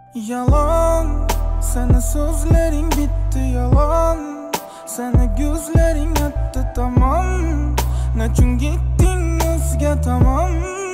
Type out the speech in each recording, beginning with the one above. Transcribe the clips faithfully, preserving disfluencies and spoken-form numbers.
Yalan, sana sözlerin bitti yalan. Sana gözlerin attı tamam. Nechun gittin o'zga tamam.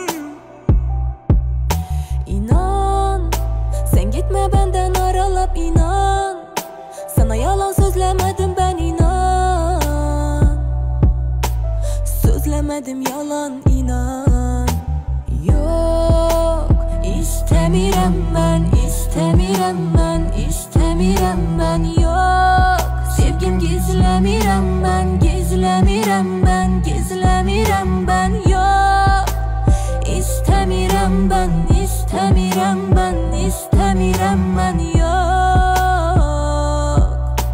İnan, sen gitme benden aralab inan. Sana yalan sözlemedim ben inan. Sözlemedim yalan inan. Yok, istemirem ben, istemirem ben, istemirem ben. Yok, sevgim gizlemirem ben, gizlemirem ben, gizlemirem ben. Yok, istemirem ben, istemirem ben, istemirem ben. Yok,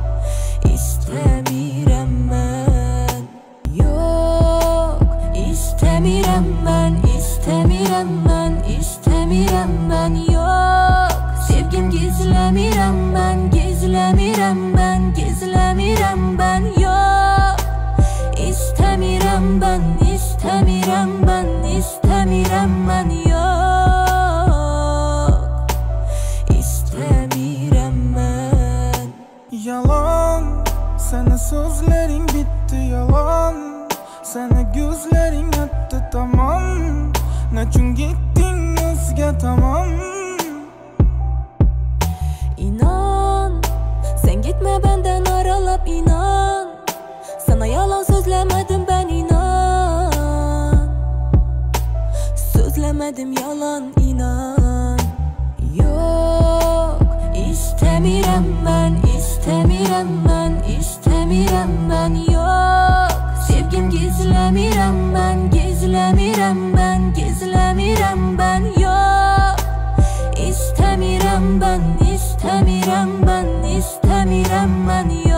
istemirem ben. Yok, istemirem ben, istemirem ben, istemirem ben. Yok, sevgim gizlemirem ben, gizlemirem ben, gizlemirem ben. Yok, istemirem ben, istemirem ben, istemirem ben. Yok, istemirem ben. Yalan, sana sözlerin bitti yalan. Sana gözlerin attı tamam. Nechun gittin o'zga tamam. İnan, sen gitme benden aralab inan. Sana yalan sözlemedim ben inan. Sözlemedim yalan inan. Yok, istemirem ben, istemirem ben, istemirem ben. Yok, sevgim gizlemirem ben, gizlemirem ben, gizlemirem ben. Yok, istemirem ben, istemirem ben, istemirem ben.